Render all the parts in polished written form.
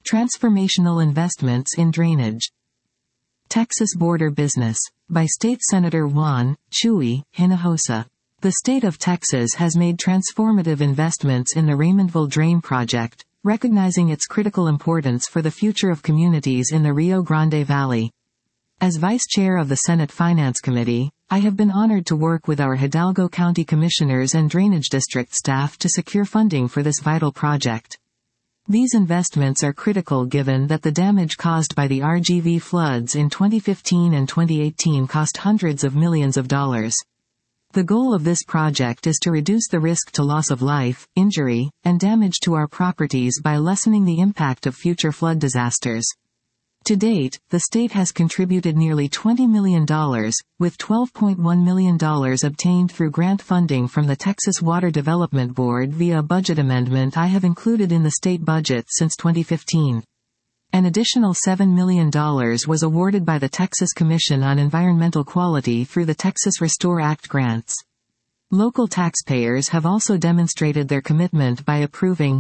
Transformational Investments in Drainage. Texas Border Business. By State Senator Juan Chuy Hinojosa. The state of Texas has made transformative investments in the Raymondville Drain Project, recognizing its critical importance for the future of communities in the Rio Grande Valley. As Vice Chair of the Senate Finance Committee, I have been honored to work with our Hidalgo County Commissioners and Drainage District staff to secure funding for this vital project. These investments are critical given that the damage caused by the RGV floods in 2015 and 2018 cost hundreds of millions of dollars. The goal of this project is to reduce the risk to loss of life, injury, and damage to our properties by lessening the impact of future flood disasters. To date, the state has contributed nearly $20 million, with $12.1 million obtained through grant funding from the Texas Water Development Board via a budget amendment I have included in the state budget since 2015. An additional $7 million was awarded by the Texas Commission on Environmental Quality through the Texas Restore Act grants. Local taxpayers have also demonstrated their commitment by approving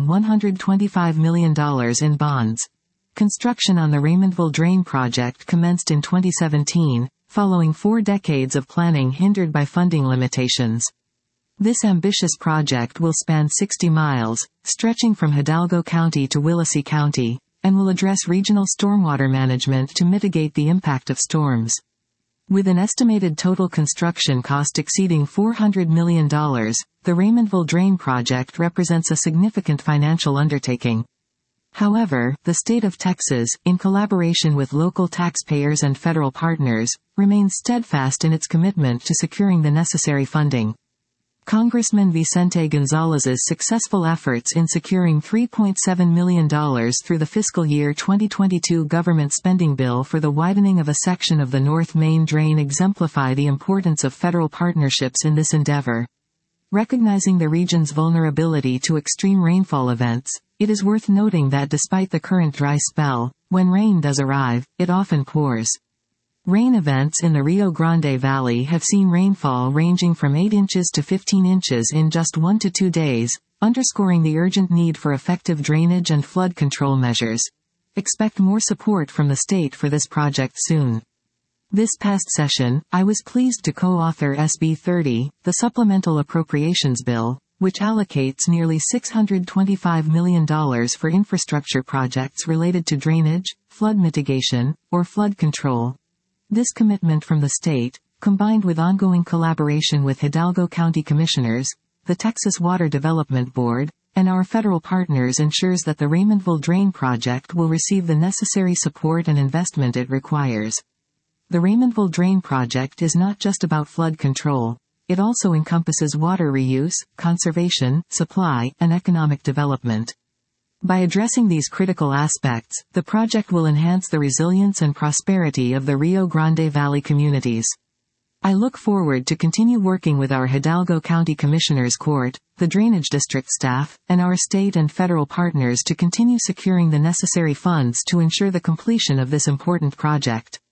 $125 million in bonds. Construction on the Raymondville Drain Project commenced in 2017, following 4 decades of planning hindered by funding limitations. This ambitious project will span 60 miles, stretching from Hidalgo County to Willacy County, and will address regional stormwater management to mitigate the impact of storms. With an estimated total construction cost exceeding $400 million, the Raymondville Drain Project represents a significant financial undertaking. However, the state of Texas, in collaboration with local taxpayers and federal partners, remains steadfast in its commitment to securing the necessary funding. Congressman Vicente Gonzalez's successful efforts in securing $3.7 million through the fiscal year 2022 government spending bill for the widening of a section of the North Main Drain exemplify the importance of federal partnerships in this endeavor. Recognizing the region's vulnerability to extreme rainfall events, it is worth noting that despite the current dry spell, when rain does arrive, it often pours. Rain events in the Rio Grande Valley have seen rainfall ranging from 8 inches to 15 inches in just 1 to 2 days, underscoring the urgent need for effective drainage and flood control measures. Expect more support from the state for this project soon. This past session, I was pleased to co-author SB 30, the Supplemental Appropriations Bill, which allocates nearly $625 million for infrastructure projects related to drainage, flood mitigation, or flood control. This commitment from the state, combined with ongoing collaboration with Hidalgo County Commissioners, the Texas Water Development Board, and our federal partners ensures that the Raymondville Drain Project will receive the necessary support and investment it requires. The Raymondville Drain Project is not just about flood control. It also encompasses water reuse, conservation, supply, and economic development. By addressing these critical aspects, the project will enhance the resilience and prosperity of the Rio Grande Valley communities. I look forward to continue working with our Hidalgo County Commissioners Court, the Drainage District staff, and our state and federal partners to continue securing the necessary funds to ensure the completion of this important project.